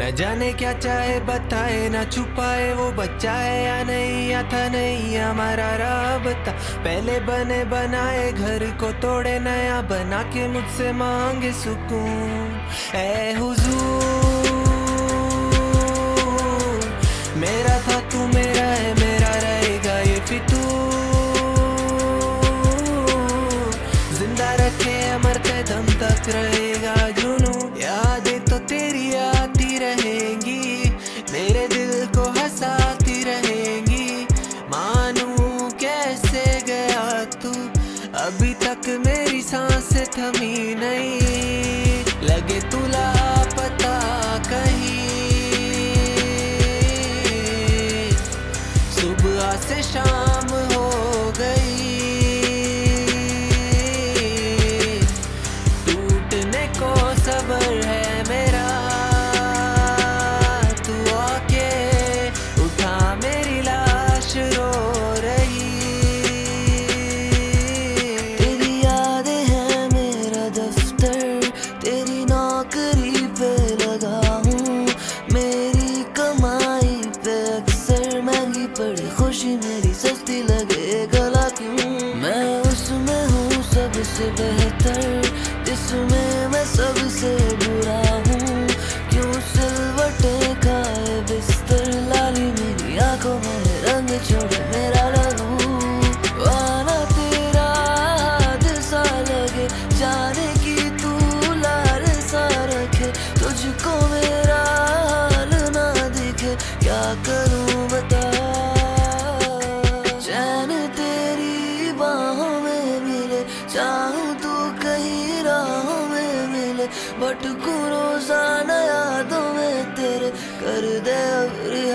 न जाने क्या चाहे बताए ना छुपाए, वो बच्चा है या नहीं, या था नहीं हमारा राबता। पहले बने बनाए घर को तोड़े, नया बना के मुझसे मांगे सुकून। ऐ हुजूर, मेरा था तू मेरा है, मेरा रहेगा ये फितूर। जिंदा रखे मरते दम तक रहेगा जुनून। यादें तो तेरी आती रहेंगी, मेरे दिल को हंसाती रहेंगी। मानूं कैसे गया तू, अभी तक मेरी सांसें थमी नहीं। लगे तू लापता कहीं, सुबह से शाम हो गई। टूटने को सब्र है मेरा, तू आके उठा मेरी लाश रो रही। तेरी यादें हैं मेरा दफ्तर, तेरी नौकरी पे लगा हूँ। मेरी कमाई पे अक्सर महंगी पड़े खुशी मेरी सस्ती लगे, गला क्यों मैं उसमें हूँ सबसे बेहतर, जिसमें मैं सबसे बुरा हूँ। क्यों सिलवटे खाए बिस्तर, लाली मेरी आंखों में रंग छोड़े मेरा लहू। आना तेरा दिल सा लगे, जाने की तू लार सा रखे। तुझको मेरा हाल ना दिखे, क्या करूं बता। चैन तेरी बाहों में मिले, चाहूं तू कहीं राहों में मिले। भटकूं रोजाना यादों में तेरे, कर दे अब